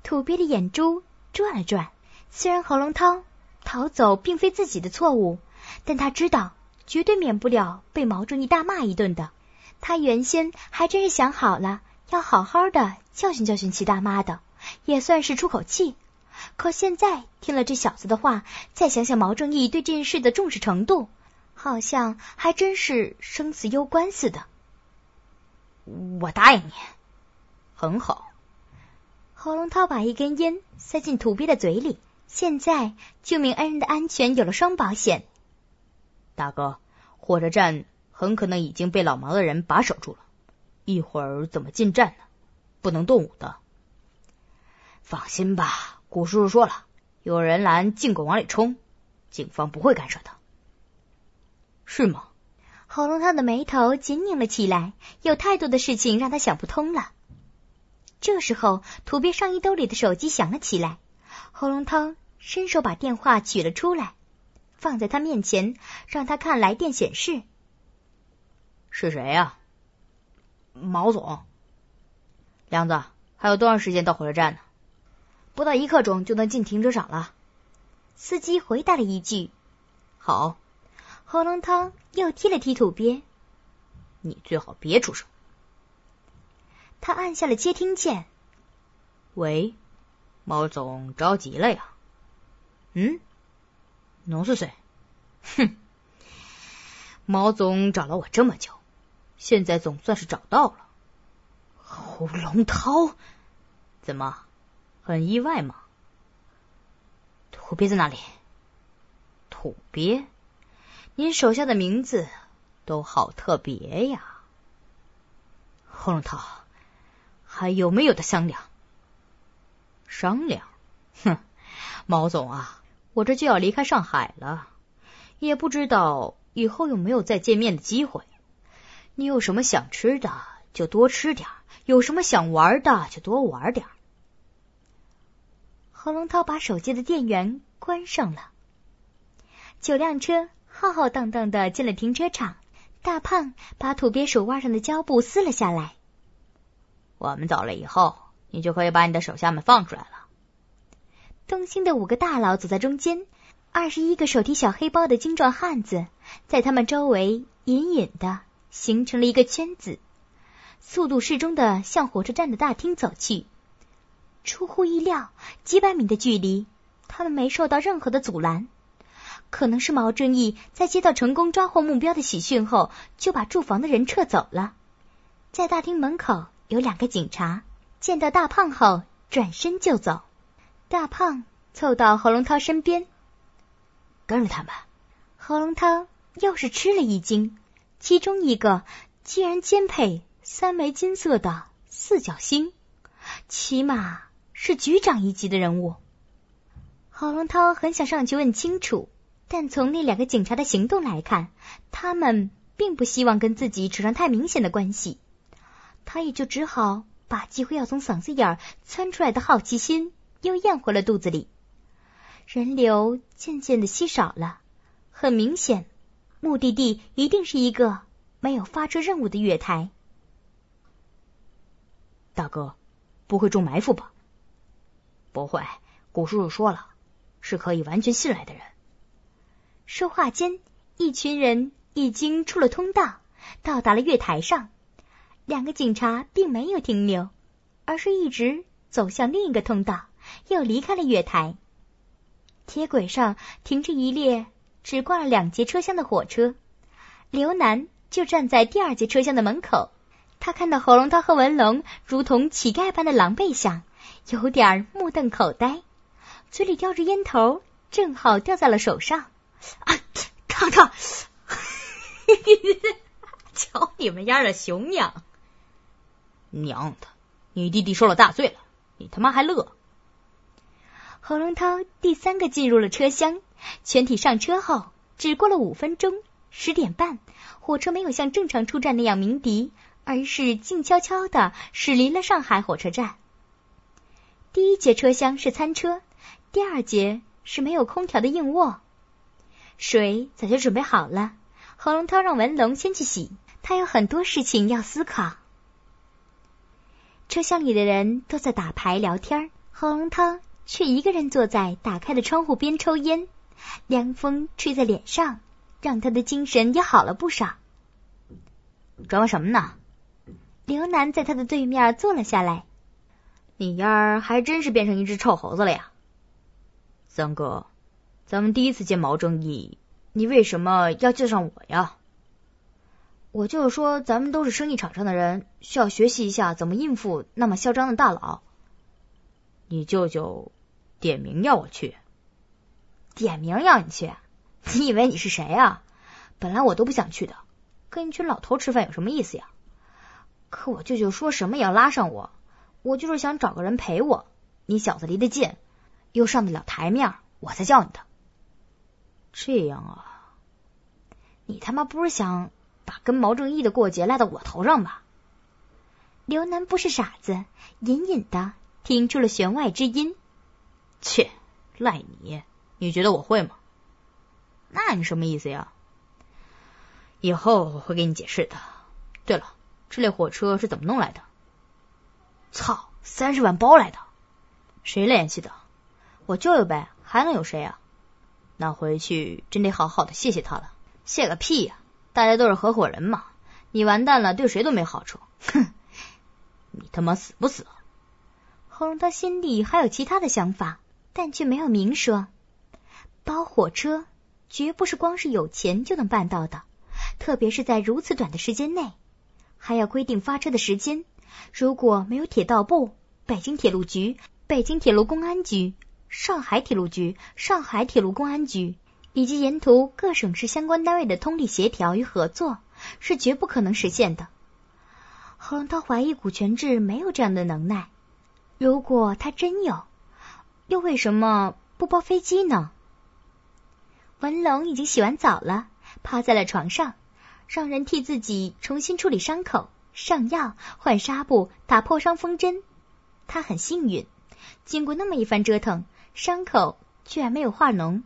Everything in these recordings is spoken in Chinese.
土鳖的眼珠转了转，虽然侯龙涛逃走并非自己的错误，但他知道绝对免不了被毛正义大骂一顿的。他原先还真是想好了要好好的教训教训齐大妈的，也算是出口气。可现在听了这小子的话，再想想毛正义对这件事的重视程度，好像还真是生死攸关似的。 我答应你。很好。 侯龙涛把一根烟塞进土鳖的嘴里，现在救命恩人的安全有了双保险。 大哥，火车站很可能已经被老毛的人把守住了，一会儿怎么进站呢？不能动武的。放心吧，古叔叔说了，有人拦尽管往里冲，警方不会干涉的。是吗？ 侯龙涛的眉头紧拧了起来，有太多的事情让他想不通了。这时候土鳖上衣兜里的手机响了起来，侯龙涛伸手把电话取了出来，放在他面前，让他看来电显示。 是谁呀？毛总。梁子，还有多长时间到火车站呢？ 不到1刻钟就能进停车场了。 司机回答了一句。 好。 侯龙涛又踢了踢土鳖。 你最好别出声。 他按下了接听键。 喂，毛总着急了呀？侬是谁？哼，毛总找了我这么久，现在总算是找到了。侯龙涛，怎么，很意外吗？土鳖在哪里？土鳖？您手下的名字都好特别呀。侯龙涛，还有没有的商量？商量？哼，毛总啊，我这就要离开上海了，也不知道以后有没有再见面的机会。你有什么想吃的就多吃点，有什么想玩的就多玩点。 侯龙涛把手机的电源关上了。9辆车浩浩荡荡的进了停车场，大胖把土鳖手腕上的胶布撕了下来。 我们走了以后，你就可以把你的手下们放出来了。 东兴的5个大佬走在中间，21个手提小黑包的精壮汉子在他们周围隐隐的形成了一个圈子，速度适中的向火车站的大厅走去。出乎意料，几百米的距离，他们没受到任何的阻拦。可能是毛正义在接到成功抓获目标的喜讯后，就把驻防的人撤走了。在大厅门口有2个警察，见到大胖后转身就走。大胖凑到侯龙涛身边， 跟着他们。 侯龙涛又是吃了一惊，其中一个居然肩配3枚金色的4角星，起码是局长一级的人物。侯龙涛很想上去问清楚，但从那2个警察的行动来看，他们并不希望跟自己扯上太明显的关系。他也就只好把几乎要从嗓子眼窜出来的好奇心又咽回了肚子里。人流渐渐的稀少了，很明显，目的地一定是一个没有发车任务的月台。 大哥，不会中埋伏吧？不会，古叔叔说了，是可以完全信赖的人。 说话间，一群人已经出了通道，到达了月台上。2个警察并没有停留，而是一直走向另一个通道，又离开了月台。铁轨上停着一列只挂了2节车厢的火车，刘楠就站在第2节车厢的门口。他看到侯龙涛和文龙如同乞丐般的狼狈相，有点目瞪口呆，嘴里叼着烟头，正好掉在了手上。 看看，瞧你们家的熊娘！娘的，你弟弟受了大罪了，你他妈还乐！ 侯龙涛第3个进入了车厢，全体上车后，只过了5分钟，10点半，火车没有像正常出站那样鸣笛，而是静悄悄地驶离了上海火车站。第1节车厢是餐车，第2节是没有空调的硬卧。水早就准备好了，侯龙涛让文龙先去洗，他有很多事情要思考。车厢里的人都在打牌聊天， 何龙涛却一个人坐在打开的窗户边抽烟，凉风吹在脸上，让他的精神也好了不少。 装什么呢？ 刘楠在他的对面坐了下来。 你丫儿还真是变成一只臭猴子了呀。三哥，咱们第一次见毛正义，你为什么要介绍我呀？ 我就是说，咱们都是生意场上的人，需要学习一下怎么应付那么嚣张的大佬。 你舅舅点名要我去。 点名要你去？你以为你是谁啊？本来我都不想去的，跟一群老头吃饭有什么意思呀？可我舅舅说什么也要拉上我，我就是想找个人陪我。你小子离得近，又上得了台面，我才叫你的。 这样啊？ 你他妈不是想把跟毛正义的过节赖到我头上吧？ 刘楠不是傻子，隐隐的听出了弦外之音。 切，赖你？你觉得我会吗？ 那你什么意思呀？ 以后我会给你解释的。对了，这列火车是怎么弄来的？ 操，30万包来的。 谁联系的？ 我舅舅呗，还能有谁啊？ 那回去真得好好的谢谢他了。 谢个屁呀！大家都是合伙人嘛，你完蛋了，对谁都没好处。哼， 你他妈死不死？ 何龙涛心里还有其他的想法，但却没有明说。包火车绝不是光是有钱就能办到的，特别是在如此短的时间内，还要规定发车的时间。如果没有铁道部、北京铁路局、北京铁路公安局、上海铁路局、上海铁路公安局以及沿途各省市相关单位的通力协调与合作，是绝不可能实现的。何龙涛怀疑古全志没有这样的能耐，如果他真有，又为什么不包飞机呢？文龙已经洗完澡了，趴在了床上，让人替自己重新处理伤口，上药、换纱布、打破伤风针。他很幸运，经过那么一番折腾，伤口居然没有化脓。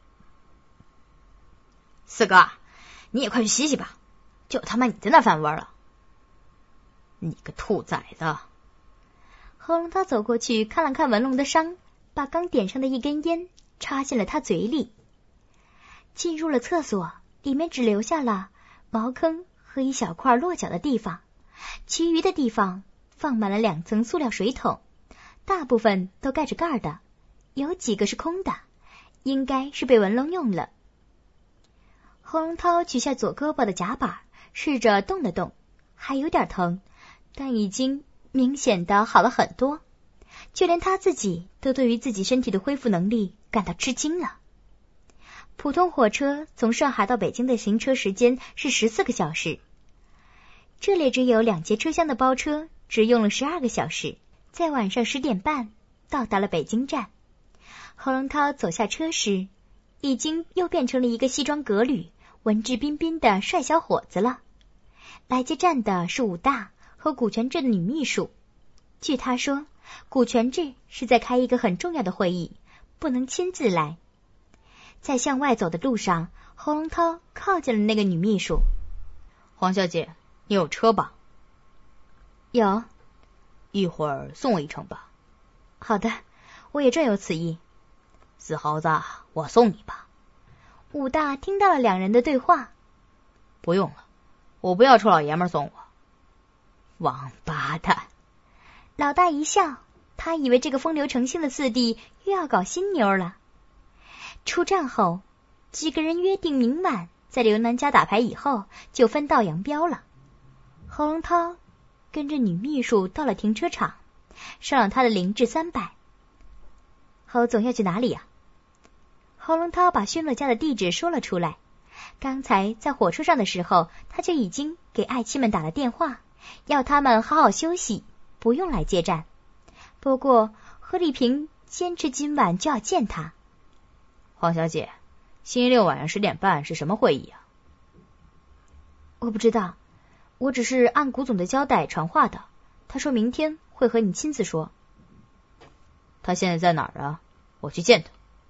四哥，你也快去洗洗吧，就他妈你在那饭味了。 你个兔崽子！ 何龙涛走过去看了看文龙的伤，把刚点上的一根烟插进了他嘴里。进入了厕所，里面只留下了茅坑和一小块落脚的地方，其余的地方放满了2层塑料水桶，大部分都盖着盖的，有几个是空的，应该是被文龙用了。何龙涛取下左胳膊的夹板，试着动了动，还有点疼，但已经明显的好了很多，就连他自己都对于自己身体的恢复能力感到吃惊了。普通火车从上海到北京的行车时间是14个小时，这列只有2节车厢的包车只用了12个小时，在晚上10点半到达了北京站。何龙涛走下车时，已经又变成了一个西装革履、文质彬彬的帅小伙子了。来接站的是武大和古全志的女秘书。据他说，古全志是在开一个很重要的会议，不能亲自来。在向外走的路上，何龙涛靠近了那个女秘书。 黄小姐，你有车吧？ 有。 一会儿送我一程吧。 好的，我也正有此意。 死猴子，我送你吧。 武大听到了2人的对话。 不用了，我不要臭老爷们送我。王八蛋！ 老大一笑，他以为这个风流成性的四弟又要搞新妞了。出站后，几个人约定明晚在刘楠家打牌以后就分道扬镳了。何龙涛跟着女秘书到了停车场，上了他的凌志300。侯总要去哪里呀？何龙涛把薛乐家的地址说了出来。刚才在火车上的时候，他就已经给爱妻们打了电话，要他们好好休息，不用来接站。不过何丽萍坚持今晚就要见他。 黄小姐，星期六晚上10点半是什么会议啊？ 我不知道，我只是按古总的交代传话的，他说明天会和你亲自说。 他现在在哪儿啊？我去见他。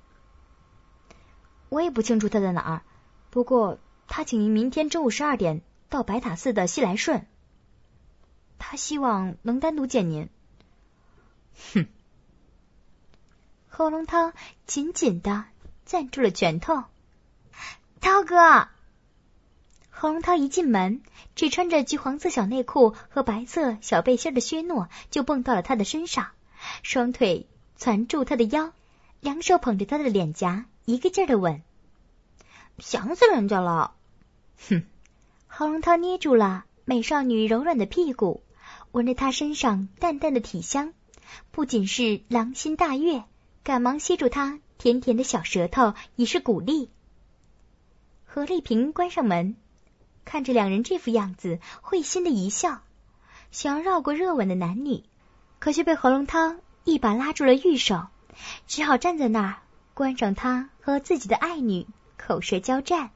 我也不清楚他在哪儿，不过他请您明天中午12点到白塔寺的西来顺，他希望能单独见您。 哼， 何龙涛紧紧地攥住了拳头。涛哥！何龙涛一进门，只穿着橘黄色小内裤和白色小背心的薛诺就蹦到了他的身上，双腿攒住他的腰，两手捧着他的脸颊，一个劲儿的吻。想死人家了！ 哼！ 何龙涛捏住了美少女柔软的屁股，闻着她身上淡淡的体香，不仅是狼心大悦，赶忙吸住她甜甜的小舌头，以示鼓励。何丽萍关上门，看着两人这副样子，会心的一笑，想要绕过热吻的男女，可却被何龙涛一把拉住了玉手，只好站在那儿观赏他和自己的爱女口舌交战。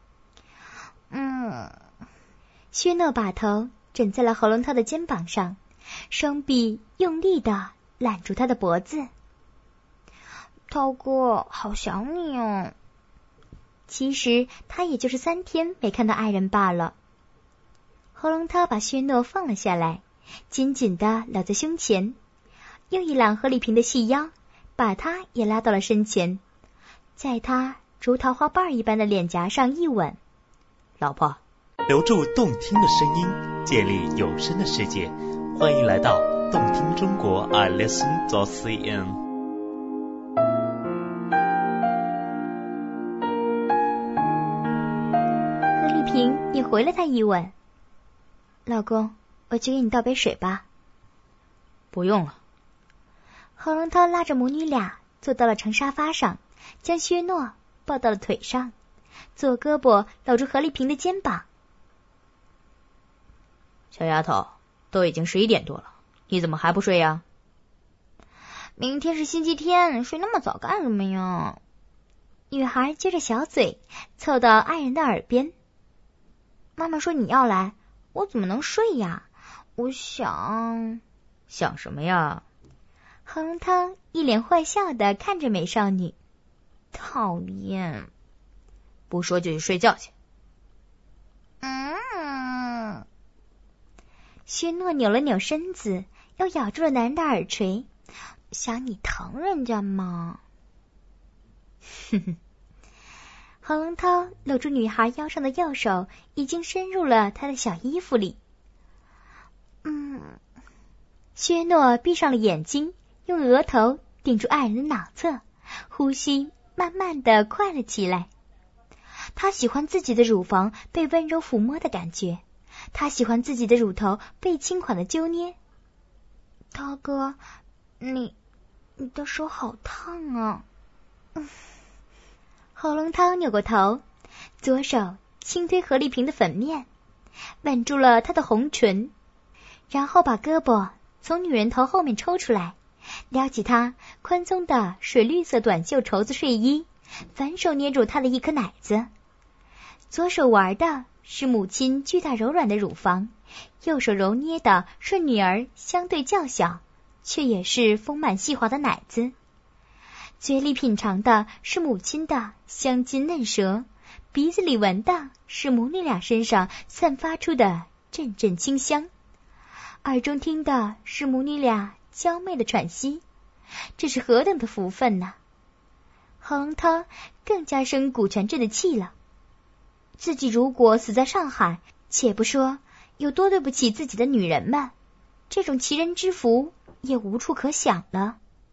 薛诺把头枕在了何龙涛的肩膀上，双臂用力地揽住他的脖子。涛哥，好想你哦。其实他也就是3天没看到爱人罢了。何龙涛把薛诺放了下来，紧紧地搂在胸前，又一揽何丽萍的细腰，把她也拉到了身前，在她如桃花瓣一般的脸颊上一吻。 老婆， 留住动听的声音，建立有声的世界，欢迎来到动听中国 iListen.cn。 何丽萍也回了他一吻。老公，我去给你倒杯水吧。 不用了。 何龙涛拉着母女俩坐到了长沙发上，将薛诺抱到了腿上，左胳膊搂住何丽萍的肩膀。 小丫头，都已经11点多了，你怎么还不睡呀？ 明天是星期天，睡那么早干什么呀？ 女孩撅着小嘴凑到爱人的耳边。 妈妈说你要来，我怎么能睡呀？我想什么呀？ 何龙涛一脸坏笑地看着美少女。 讨厌！ 不说就去睡觉去。 薛诺扭了扭身子，又咬住了男人的耳垂。 想你疼人家吗？ 哼哼。何龙涛搂住女孩腰上的右手已经深入了她的小衣服里。薛诺闭上了眼睛，用额头顶住爱人的脑侧，呼吸慢慢的快了起来。他喜欢自己的乳房被温柔抚摸的感觉，他喜欢自己的乳头被轻缓的揪捏。 涛哥，你的手好烫啊！ 何龙涛扭过头，左手轻推何丽萍的粉面，吻住了她的红唇，然后把胳膊从女人头后面抽出来，撩起她宽松的水绿色短袖绸子睡衣，反手捏住她的一颗奶子。左手玩的是母亲巨大柔软的乳房，右手揉捏的是女儿相对较小却也是丰满细滑的奶子。嘴里品尝的是母亲的香津嫩舌，鼻子里闻的是母女俩身上散发出的阵阵清香，耳中听的是母女俩娇媚的喘息。这是何等的福分呐！何龙涛更加生古全镇的气了。自己如果死在上海，且不说有多对不起自己的女人们，这种奇人之福也无处可想了。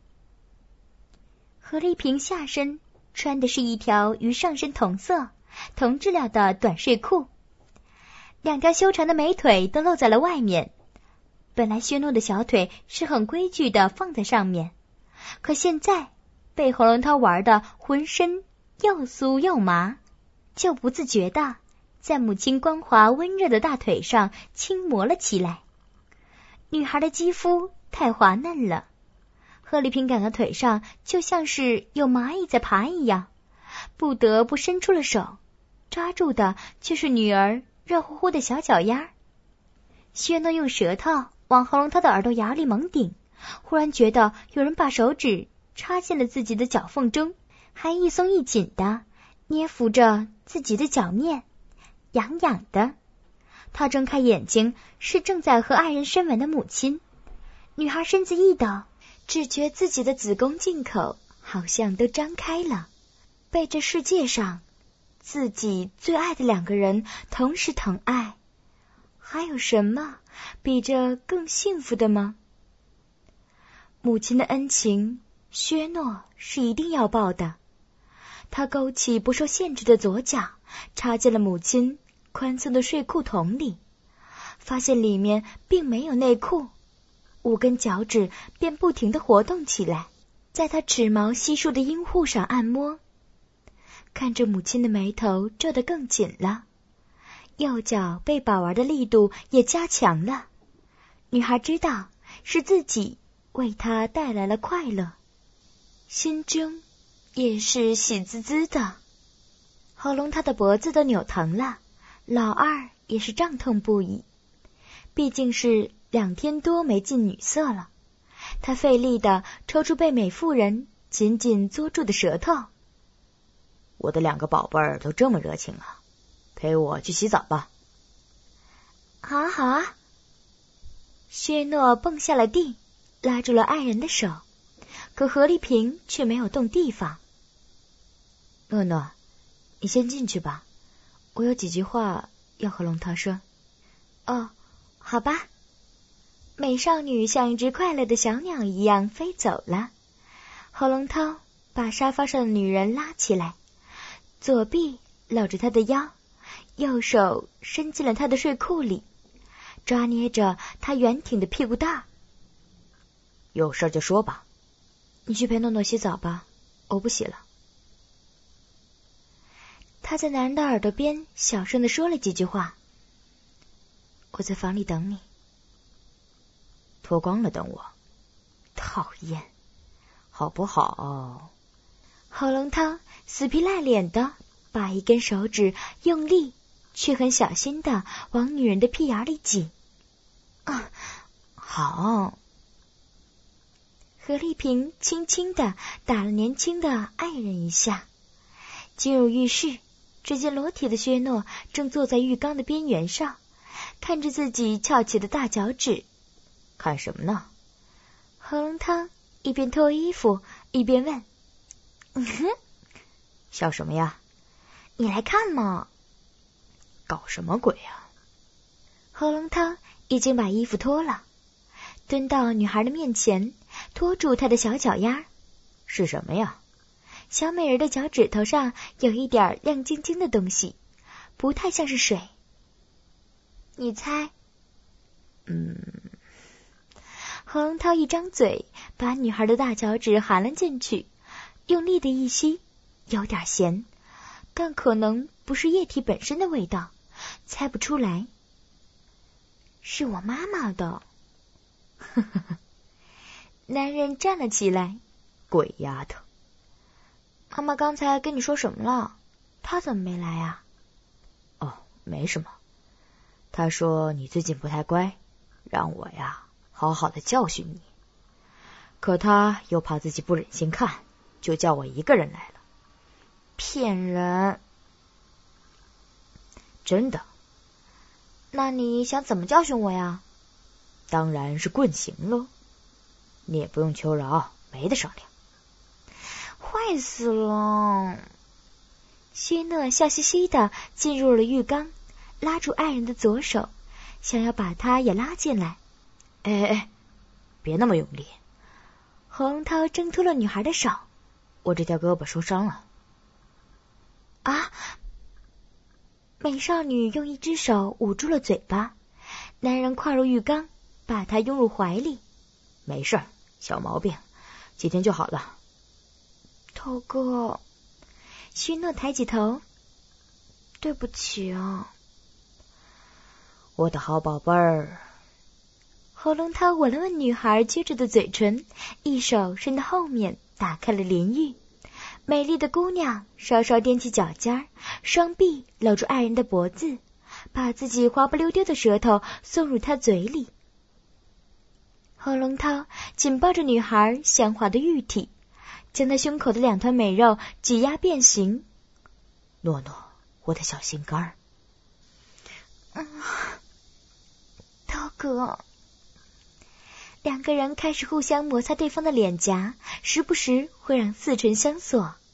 何丽萍下身穿的是一条与上身同色同质料的短睡裤，两条修长的美腿都露在了外面。本来薛诺的小腿是很规矩的放在上面，可现在被何龙涛玩的浑身又酥又麻，就不自觉的在母亲光滑温热的大腿上轻磨了起来。女孩的肌肤太滑嫩了，何丽萍感到腿上就像是有蚂蚁在爬一样，不得不伸出了手，抓住的却是女儿热乎乎的小脚丫。薛诺用舌头往何龙涛的耳朵眼里猛顶，忽然觉得有人把手指插进了自己的脚缝中，还一松一紧的捏抚着自己的脚面，痒痒的。他睁开眼睛，是正在和爱人深吻的母亲。女孩身子一抖，只觉自己的子宫进口好像都张开了，被这世界上自己最爱的两个人同时疼爱，还有什么比这更幸福的吗？母亲的恩情，薛诺是一定要报的。他勾起不受限制的左脚，插进了母亲宽松的睡裤筒里，发现里面并没有内裤，5根脚趾便不停地活动起来，在他齿毛稀疏的阴户上按摩。看着母亲的眉头皱得更紧了，右脚被把玩的力度也加强了。女孩知道是自己为她带来了快乐，心中也是喜滋滋的。喉咙她的脖子都扭疼了，老二也是胀痛不已，毕竟是2天多没进女色了。他费力地抽出被美妇人紧紧嘬住的舌头。 我的2个宝贝儿都这么热情啊，陪我去洗澡吧。 好啊好啊。薛诺蹦下了地，拉住了爱人的手，可何丽萍却没有动地方。 诺诺，你先进去吧，我有几句话要和龙涛说。 哦，好吧。美少女像一只快乐的小鸟一样飞走了。何龙涛把沙发上的女人拉起来，左臂搂着她的腰，右手伸进了她的睡裤里，抓捏着她圆挺的屁股蛋。 有事就说吧。 你去陪诺诺洗澡吧，我不洗了。 他在男人的耳朵边小声地说了几句话。 我在房里等你。 脱光了等我。讨厌，好不好？ 侯龙涛死皮赖脸的把1根手指用力却很小心的往女人的屁眼里挤。 啊，好。 何丽萍轻轻地打了年轻的爱人一下，进入浴室，只见裸体的薛诺正坐在浴缸的边缘上，看着自己翘起的大脚趾。 看什么呢？ 何龙涛一边脱衣服一边问。 笑什么呀？ 你来看嘛。 搞什么鬼啊？ 何龙涛已经把衣服脱了，蹲到女孩的面前，拖住她的小脚丫。 是什么呀？ 小美人的脚趾头上有一点亮晶晶的东西，不太像是水。你猜？何龙涛一张嘴，把女孩的大脚趾含了进去，用力的一吸，有点咸，但可能不是液体本身的味道，猜不出来。是我妈妈的。男人站了起来。 鬼丫头。 妈妈刚才跟你说什么了？她怎么没来啊？ 哦，没什么。她说你最近不太乖，让我呀好好的教训你。可她又怕自己不忍心看，就叫我一个人来了。 骗人。 真的。 那你想怎么教训我呀？ 当然是棍刑喽。你也不用求饶，没得商量。 坏死了。 薛诺笑嘻嘻的进入了浴缸，拉住爱人的左手，想要把他也拉进来。 哎，别那么用力。 何龙涛挣脱了女孩的手。 我这条胳膊受伤了。 啊！美少女用1只手捂住了嘴巴，男人跨入浴缸，把她拥入怀里。 没事，小毛病，几天就好了。 涛哥。 薛诺抬起头。 对不起啊。 我的好宝贝儿。 何龙涛吻了吻女孩撅着的嘴唇，一手伸到后面打开了淋浴。美丽的姑娘稍稍踮起脚尖，双臂搂住爱人的脖子，把自己滑不溜丢的舌头送入他嘴里。何龙涛紧抱着女孩香滑的玉体，将她胸口的2团美肉挤压变形。 诺诺，我的小心肝儿。 涛哥。 两个人开始互相摩擦对方的脸颊，时不时会让四唇相锁。